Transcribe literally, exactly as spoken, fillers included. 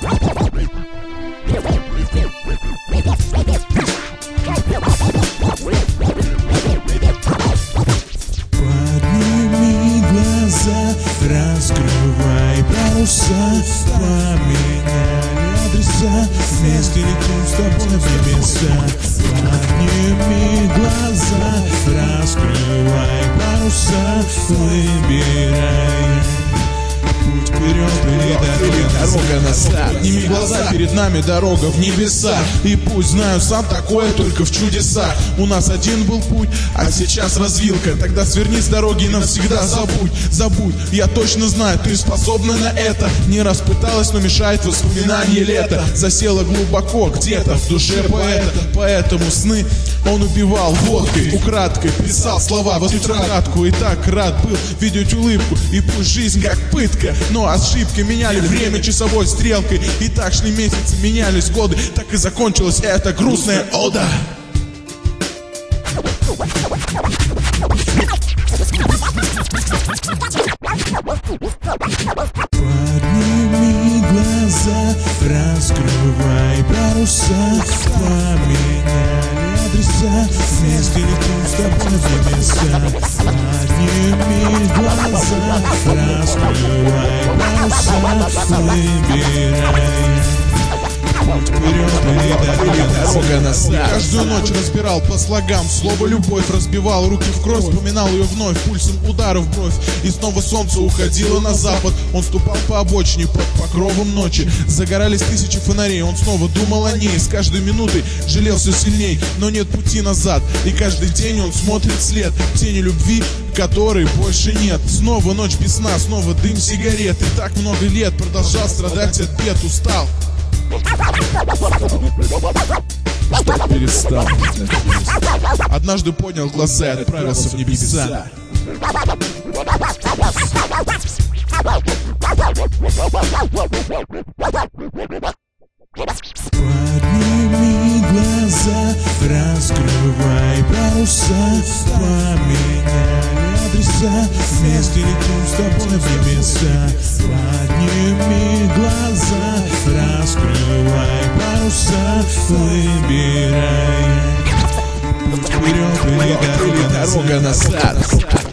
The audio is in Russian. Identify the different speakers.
Speaker 1: Подними глаза, раскрывай паруса, поменяли адреса, вместе летим с тобой в небеса. Подними глаза, раскрывай паруса, выбирай путь вперед или дорога назад. Подними глаза, перед нами дорога в небеса. И пусть знаю, сам такое только в чудесах. У нас один был путь, а сейчас развилка. Тогда сверни с дороги и навсегда забудь. Забудь, я точно знаю, ты способна на это. Не раз пыталась, но мешает воспоминание лета. Засела глубоко где-то в душе поэта. Поэтому сны он убивал водкой, украдкой писал слова в тетрадку. И так рад был видеть улыбку. И пусть жизнь как пытка, но ошибки меняли время часовой стрелкой. И так шли месяцы, менялись годы. Так и закончилась эта грустная ода. Подними глаза, раскрывай паруса, поменяли адреса, вместе летим с тобой в небеса. Подними глаза, раскрывай паруса, выбирай путь вперед или дорога назад. Каждую ночь разбирал по слогам слово «любовь», разбивал руки в кровь, вспоминал ее вновь, пульсом удара в бровь. И снова солнце уходило на запад. Он ступал по обочине под покровом ночи. Загорались тысячи фонарей, он снова думал о ней. С каждой минутой жалел все сильней, но нет пути назад. И каждый день он смотрит вслед тени любви, которой больше нет. Снова ночь без сна, снова дым сигарет. И так много лет продолжал страдать от бед. Устал, перестал. Однажды поднял глаза и отправился в небеса. Подними глаза, раскрывай паруса, поменяли адреса, вместе летим с тобой в небеса. Подними глаза, раскрывай паруса, выбирай путь вперед или дорога назад.